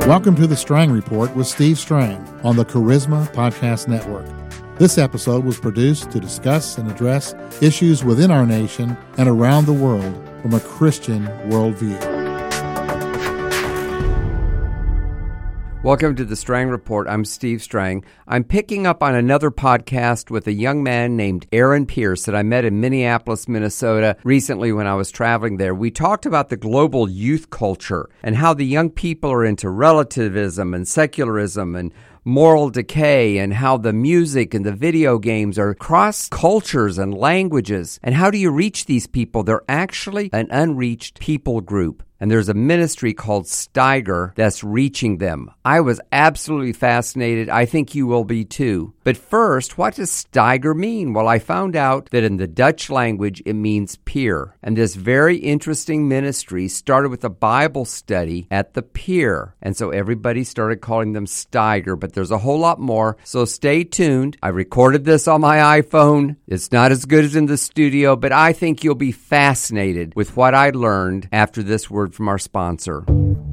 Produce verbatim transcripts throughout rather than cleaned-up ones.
Welcome to the Strang Report with Steve Strang on the Charisma Podcast Network. This episode was produced to discuss and address issues within our nation and around the world from a Christian worldview. Welcome to the Strang Report. I'm Steve Strang. I'm picking up on another podcast with a young man named Aaron Pierce that I met in Minneapolis, Minnesota recently when I was traveling there. We talked about the global youth culture and how the young people are into relativism and secularism and moral decay, and how the music and the video games are cross cultures and languages. And how do you reach these people? They're actually an unreached people group. And there's a ministry called Steiger that's reaching them. I was absolutely fascinated. I think you will be too. But first, what does Steiger mean? Well, I found out that in the Dutch language, it means pier. And this very interesting ministry started with a Bible study at the pier. And so everybody started calling them Steiger, but there's a whole lot more. So stay tuned. I recorded this on my iPhone. It's not as good as in the studio, but I think you'll be fascinated with what I learned after this word from our sponsor.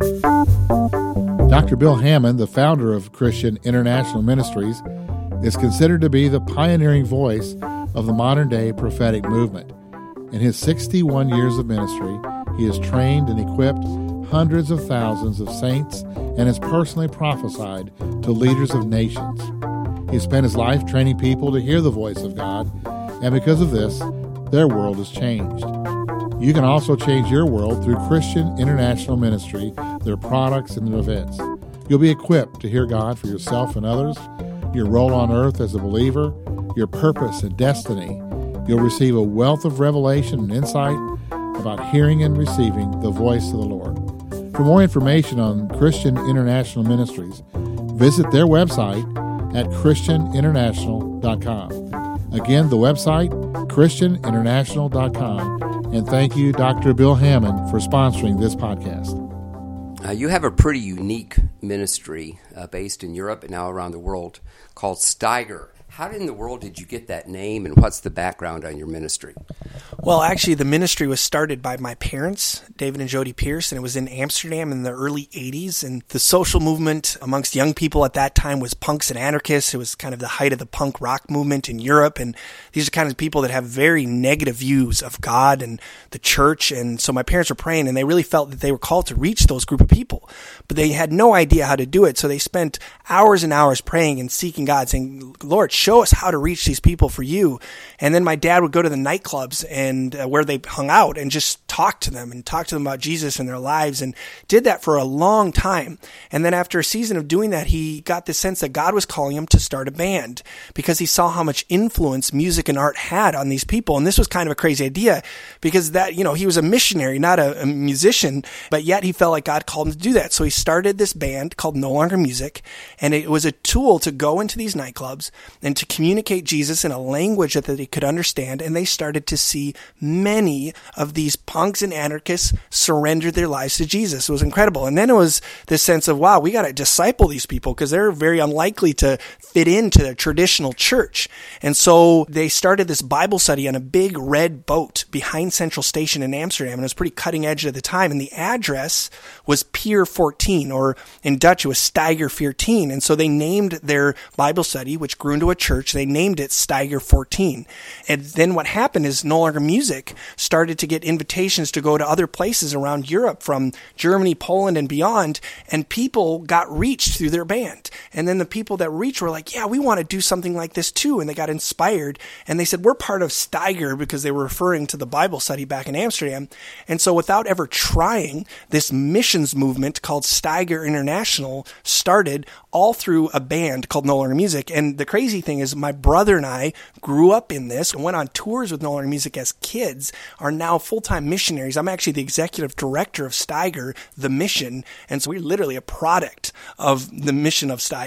Doctor Bill Hamon, the founder of Christian International Ministries, is considered to be the pioneering voice of the modern-day prophetic movement. In his sixty-one years of ministry, he has trained and equipped hundreds of thousands of saints and has personally prophesied to leaders of nations. He spent his life training people to hear the voice of God, and because of this, their world has changed. You can also change your world through Christian International Ministry, their products, and their events. You'll be equipped to hear God for yourself and others, your role on earth as a believer, your purpose and destiny. You'll receive a wealth of revelation and insight about hearing and receiving the voice of the Lord. For more information on Christian International Ministries, visit their website at christian international dot com. Again, the website, christian international dot com. And thank you, Doctor Bill Hamon, for sponsoring this podcast. Uh, you have a pretty unique ministry uh, based in Europe and now around the world called Steiger. How in the world did you get that name, and what's the background on your ministry? Well, actually, the ministry was started by my parents, David and Jody Pierce, and it was in Amsterdam in the early eighties. And the social movement amongst young people at that time was punks and anarchists. It was kind of the height of the punk rock movement in Europe. And these are kind of people that have very negative views of God and the church. And so my parents were praying, and they really felt that they were called to reach those group of people. But they had no idea how to do it. So they spent hours and hours praying and seeking God, saying, Lord, show us how to reach these people for you. And then my dad would go to the nightclubs and uh, where they hung out and just talk to them and talk to them about Jesus and their lives, and did that for a long time. And then after a season of doing that, he got the sense that God was calling him to start a band because he saw how much influence music and art had on these people. And this was kind of a crazy idea because that, you know, he was a missionary, not a, a musician, but yet he felt like God called him to do that. So he started this band called No Longer Music, and it was a tool to go into these nightclubs and to communicate Jesus in a language that they could understand. And they started to see many of these punks and anarchists surrender their lives to Jesus. It was incredible. And then it was this sense of, wow, we got to disciple these people because they're very unlikely to fit into the traditional church. And so they started this Bible study on a big red boat behind Central Station in Amsterdam. And it was pretty cutting edge at the time. And the address was Pier fourteen, or in Dutch, it was Steiger fourteen. And so they named their Bible study, which grew into a church, they named it Steiger fourteen. And then what happened is No Longer Music started to get invitations to go to other places around Europe, from Germany, Poland, and beyond, and people got reached through their band. And then the people that reached were like, yeah, we want to do something like this too. And they got inspired, and they said, we're part of Steiger, because they were referring to the Bible study back in Amsterdam. And so without ever trying, this missions movement called Steiger International started all through a band called No Longer Music. And the crazy thing is my brother and I grew up in this and went on tours with No Longer Music as kids, are now full-time missionaries. I'm actually the executive director of Steiger, the mission. And so we're literally a product of the mission of Steiger.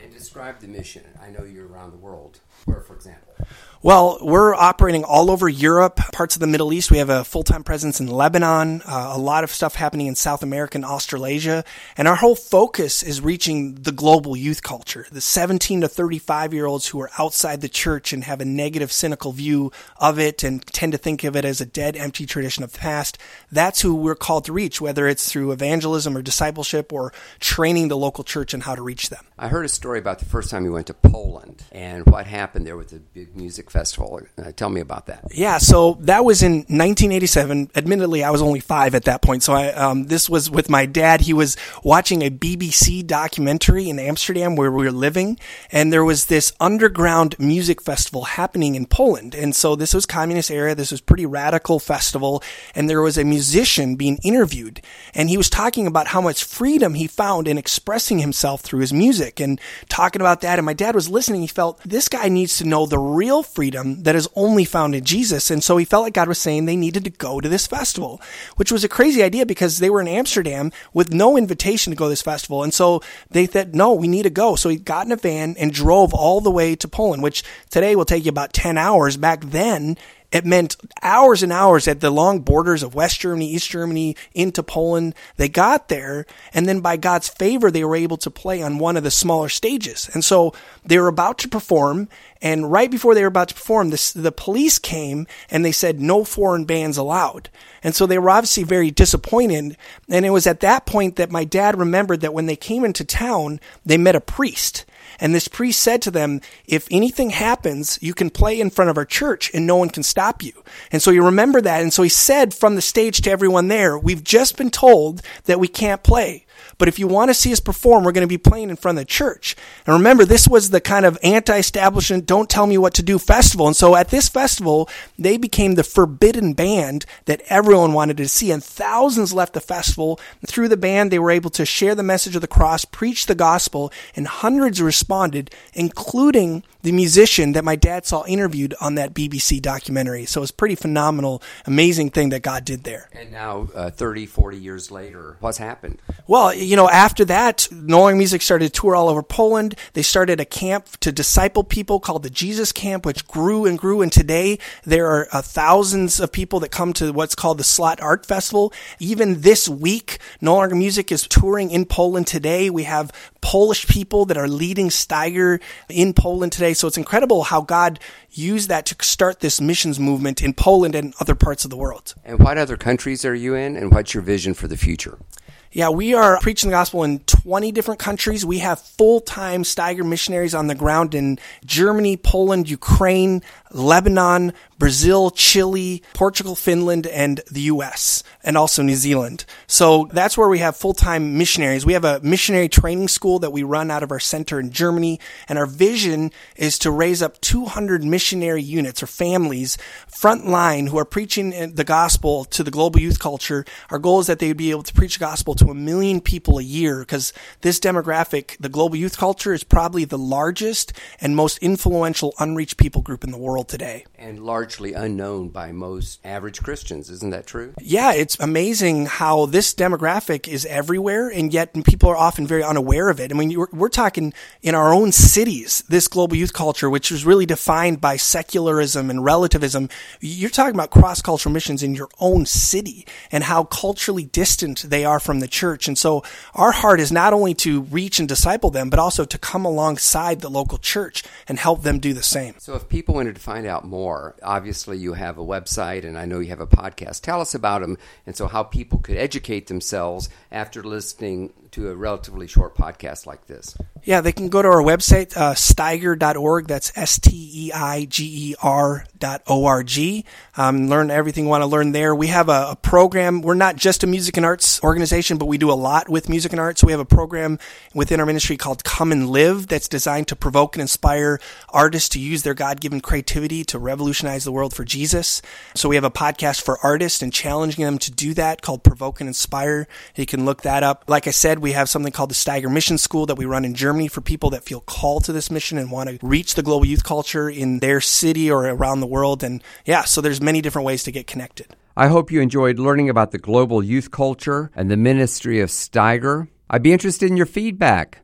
And describe the mission. I know you're around the world. Where, for example? Well, we're operating all over Europe, parts of the Middle East. We have a full-time presence in Lebanon, uh, a lot of stuff happening in South America and Australasia. And our whole focus is reaching the global youth culture, the seventeen to thirty-five-year-olds who are outside the church and have a negative, cynical view of it and tend to think of it as a dead, empty tradition of the past. That's who we're called to reach, whether it's through evangelism or discipleship or training the local church on how to reach them. I heard a story about the first time you went to Poland and what happened there with the big music festival. Uh, tell me about that. Yeah, so that was in nineteen eighty-seven. Admittedly, I was only five at that point. So I, um, this was with my dad. He was watching a B B C documentary in Amsterdam where we were living, and there was this underground music festival happening in Poland. And so this was communist era. This was pretty radical festival, and there was a musician being interviewed, and he was talking about how much freedom he found in expressing himself through his music and talking about that. And my dad was listening. He felt this guy needs to know the real freedom that is only found in Jesus. And so he felt like God was saying they needed to go to this festival, which was a crazy idea because they were in Amsterdam with no invitation to go to this festival. And so they said, no, we need to go. So he got in a van and drove all the way to Poland, which today will take you about ten hours. Back then, it meant hours and hours at the long borders of West Germany, East Germany, into Poland. They got there, and then by God's favor, they were able to play on one of the smaller stages. And so they were about to perform, and right before they were about to perform, this, the police came, and they said, no foreign bands allowed. And so they were obviously very disappointed, and it was at that point that my dad remembered that when they came into town, they met a priest. And this priest said to them, if anything happens, you can play in front of our church and no one can stop you. And so you remember that. And so he said from the stage to everyone there, we've just been told that we can't play. But if you want to see us perform, we're going to be playing in front of the church. And remember, this was the kind of anti-establishment, don't tell me what to do festival. And so at this festival, they became the forbidden band that everyone wanted to see. And thousands left the festival. Through the band, they were able to share the message of the cross, preach the gospel, and hundreds responded, including the musician that my dad saw interviewed on that B B C documentary. So it was a pretty phenomenal, amazing thing that God did there. And now, uh, thirty, forty years later, what's happened? Well, you know, after that, No Longer Music started to tour all over Poland. They started a camp to disciple people called the Jesus Camp, which grew and grew. And today, there are uh, thousands of people that come to what's called the Slot Art Festival. Even this week, No Longer Music is touring in Poland today. We have Polish people that are leading Steiger in Poland today. So it's incredible how God used that to start this missions movement in Poland and other parts of the world. And what other countries are you in, and what's your vision for the future? Yeah, we are preaching the gospel in twenty different countries. We have full-time Steiger missionaries on the ground in Germany, Poland, Ukraine, Lebanon, Brazil, Chile, Portugal, Finland, and the U S, and also New Zealand. So that's where we have full-time missionaries. We have a missionary training school that we run out of our center in Germany, and our vision is to raise up two hundred missionary units or families frontline who are preaching the gospel to the global youth culture. Our goal is that they would be able to preach the gospel to a million people a year, because this demographic, the global youth culture, is probably the largest and most influential unreached people group in the world today. And largely unknown by most average Christians. Isn't that true? Yeah, it's amazing how this demographic is everywhere, and yet people are often very unaware of it. I mean, we're, we're talking in our own cities, this global youth culture, which is really defined by secularism and relativism. You're talking about cross-cultural missions in your own city and how culturally distant they are from the church. And so our heart is not only to reach and disciple them, but also to come alongside the local church and help them do the same. So if people wanted to find out more, obviously you have a website, and I know you have a podcast. Tell us about them, and so how people could educate themselves after listening to a relatively short podcast like this. Yeah, they can go to our website, uh, steiger dot org. That's S T E I G E R dot O R G. Um, learn everything you want to learn there. We have a, a program. We're not just a music and arts organization, but we do a lot with music and arts. So we have a program within our ministry called Come and Live that's designed to provoke and inspire artists to use their God-given creativity to revolutionize the world for Jesus. So we have a podcast for artists and challenging them to do that called Provoke and Inspire. You can look that up. Like I said, we have something called the Steiger Mission School that we run in Germany for people that feel called to this mission and want to reach the global youth culture in their city or around the world. And yeah, so there's many different ways to get connected. I hope you enjoyed learning about the global youth culture and the ministry of Steiger. I'd be interested in your feedback.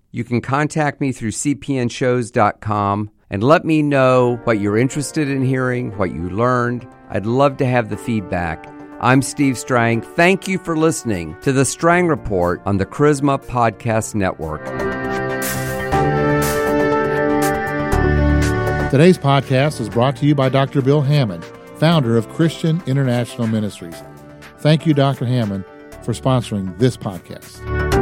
You can contact me through c p n shows dot com and let me know what you're interested in hearing, what you learned. I'd love to have the feedback. I'm Steve Strang. Thank you for listening to The Strang Report on the Charisma Podcast Network. Today's podcast is brought to you by Doctor Bill Hammond, founder of Christian International Ministries. Thank you, Doctor Hammond, for sponsoring this podcast.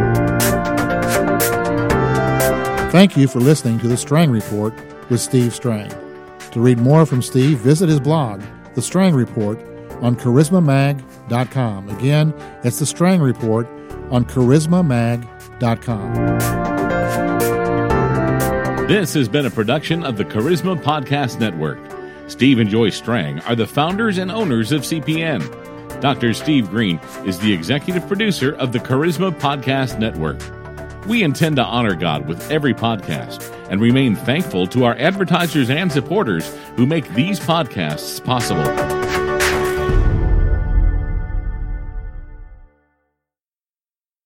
Thank you for listening to The Strang Report with Steve Strang. To read more from Steve, visit his blog, The Strang Report, on charisma mag dot com. Again, it's The Strang Report on charisma mag dot com. This has been a production of the Charisma Podcast Network. Steve and Joyce Strang are the founders and owners of C P N. Doctor Steve Green is the executive producer of the Charisma Podcast Network. We intend to honor God with every podcast and remain thankful to our advertisers and supporters who make these podcasts possible.